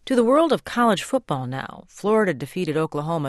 To the world of college football now. Florida defeated Oklahoma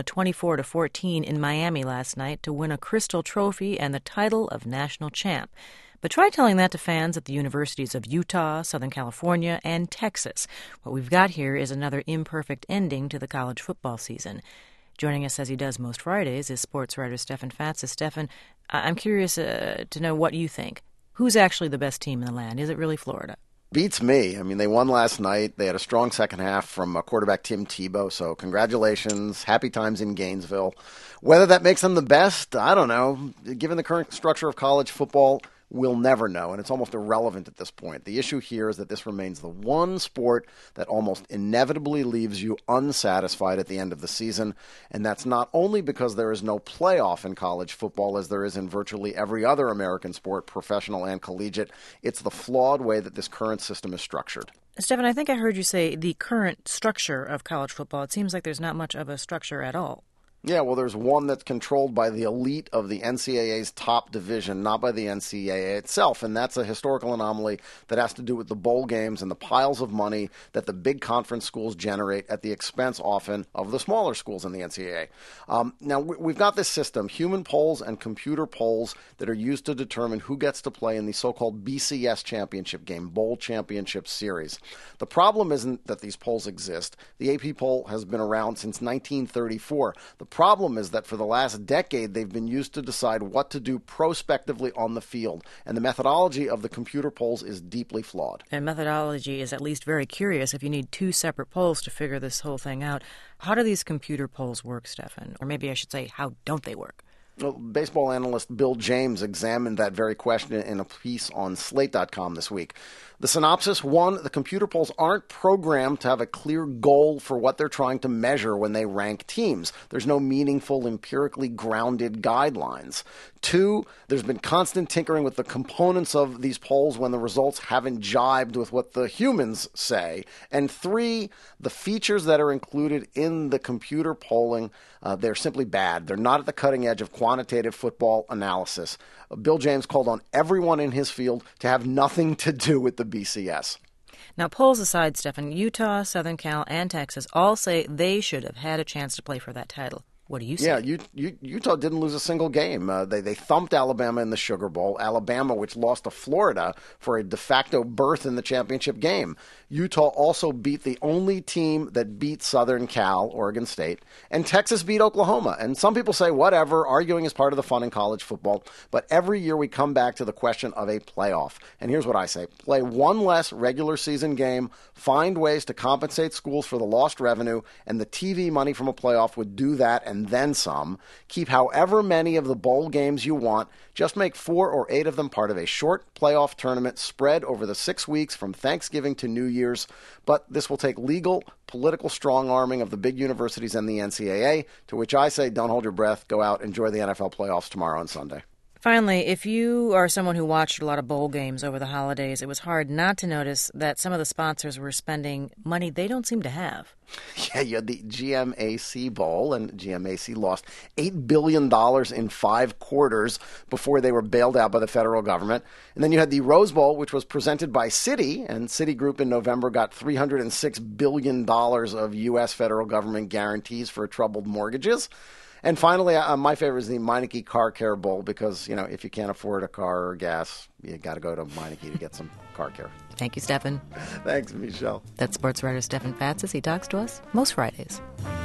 24-14 in Miami last night to win a Crystal Trophy and the title of national champ. But try telling that to fans at the universities of Utah, Southern California, and Texas. What we've got here is another imperfect ending to the college football season. Joining us, as he does most Fridays, is sports writer Stefan Fatsis. Stefan, I'm curious to know what you think. Who's actually the best team in the land? Is it really Florida? Beats me. I mean, they won last night. They had a strong second half from quarterback Tim Tebow, so congratulations. Happy times in Gainesville. Whether that makes them the best, I don't know. Given the current structure of college football, we'll never know, and it's almost irrelevant at this point. The issue here is that this remains the one sport that almost inevitably leaves you unsatisfied at the end of the season, and that's not only because there is no playoff in college football as there is in virtually every other American sport, professional and collegiate. It's the flawed way that this current system is structured. Stefan, I think I heard you say the current structure of college football. It seems like there's not much of a structure at all. Yeah, well, there's one that's controlled by the elite of the NCAA's top division, not by the NCAA itself, and that's a historical anomaly that has to do with the bowl games and the piles of money that the big conference schools generate at the expense often of the smaller schools in the NCAA. Now, we've got this system, human polls and computer polls, that are used to determine who gets to play in the so-called BCS championship game, Bowl Championship Series. The problem isn't that these polls exist. The AP poll has been around since 1934. The problem is that for the last decade, they've been used to decide what to do prospectively on the field, and the methodology of the computer polls is deeply flawed. And methodology is at least very curious if you need two separate polls to figure this whole thing out. How do these computer polls work, Stefan? Or maybe I should say, how don't they work? Well, baseball analyst Bill James examined that very question in a piece on Slate.com this week. The synopsis: 1, the computer polls aren't programmed to have a clear goal for what they're trying to measure when they rank teams. There's no meaningful, empirically grounded guidelines. 2, there's been constant tinkering with the components of these polls when the results haven't jibed with what the humans say. And 3, the features that are included in the computer polling, they're simply bad. They're not at the cutting edge of quantitative football analysis. Bill James called on everyone in his field to have nothing to do with the BCS. Now, polls aside, Stefan, Utah, Southern Cal, and Texas all say they should have had a chance to play for that title. What do you say? Yeah, Utah didn't lose a single game. They thumped Alabama in the Sugar Bowl. Alabama, which lost to Florida for a de facto berth in the championship game. Utah also beat the only team that beat Southern Cal, Oregon State, and Texas beat Oklahoma. And some people say, whatever, arguing is part of the fun in college football. But every year we come back to the question of a playoff. And here's what I say. Play one less regular season game, find ways to compensate schools for the lost revenue, and the TV money from a playoff would do that and then some. Keep however many of the bowl games you want. Just make 4 or 8 of them part of a short playoff tournament spread over the 6 weeks from Thanksgiving to New Year's. But this will take legal, political strong-arming of the big universities and the NCAA, to which I say don't hold your breath. Go out, enjoy the NFL playoffs tomorrow and Sunday. Finally, if you are someone who watched a lot of bowl games over the holidays, it was hard not to notice that some of the sponsors were spending money they don't seem to have. Yeah, you had the GMAC Bowl, and GMAC lost $8 billion in 5 quarters before they were bailed out by the federal government. And then you had the Rose Bowl, which was presented by Citi, and Citigroup in November got $306 billion of U.S. federal government guarantees for troubled mortgages. And finally, my favorite is the Meineke Car Care Bowl because, if you can't afford a car or gas, you got to go to Meineke to get some car care. Thank you, Stefan. Thanks, Michelle. That's sports writer Stefan Fatsis. He talks to us most Fridays.